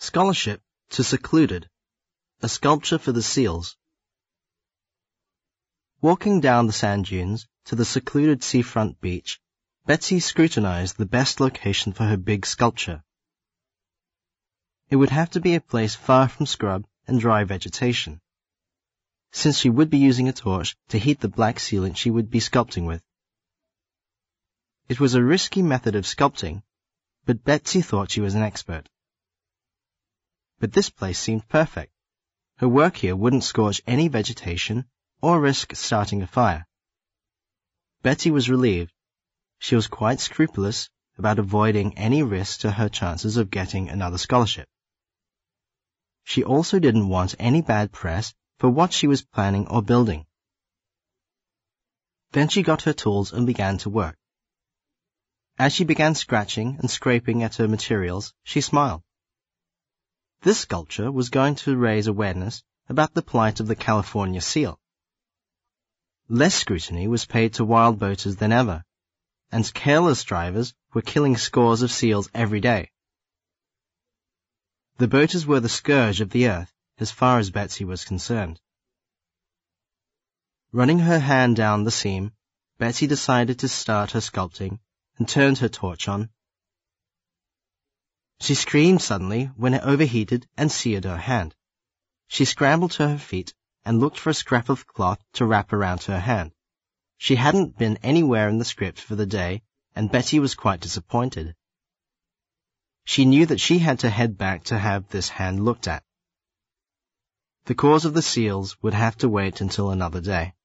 Scholarship to Secluded, a sculpture for the seals. Walking down the sand dunes to the secluded seafront beach, Betsy scrutinized the best location for her big sculpture. It would have to be a place far from scrub and dry vegetation, since she would be using a torch to heat the black sealant she would be sculpting with. It was a risky method of sculpting, but Betsy thought she was an expert. But this place seemed perfect. Her work here wouldn't scorch any vegetation or risk starting a fire. Betsy was relieved. She was quite scrupulous about avoiding any risk to her chances of getting another scholarship. She also didn't want any bad press for what she was planning or building. Then she got her tools and began to work. As she began scratching and scraping at her materials, she smiled. This sculpture was going to raise awareness about the plight of the California seal. Less scrutiny was paid to wild boaters than ever, and careless drivers were killing scores of seals every day. The boaters were the scourge of the earth as far as Betsy was concerned. Running her hand down the seam, Betsy decided to start her sculpting and turned her torch on. She screamed suddenly when it overheated and seared her hand. She scrambled to her feet and looked for a scrap of cloth to wrap around her hand. She hadn't been anywhere in the script for the day, and Betsy was quite disappointed. She knew that she had to head back to have this hand looked at. The cause of the seals would have to wait until another day.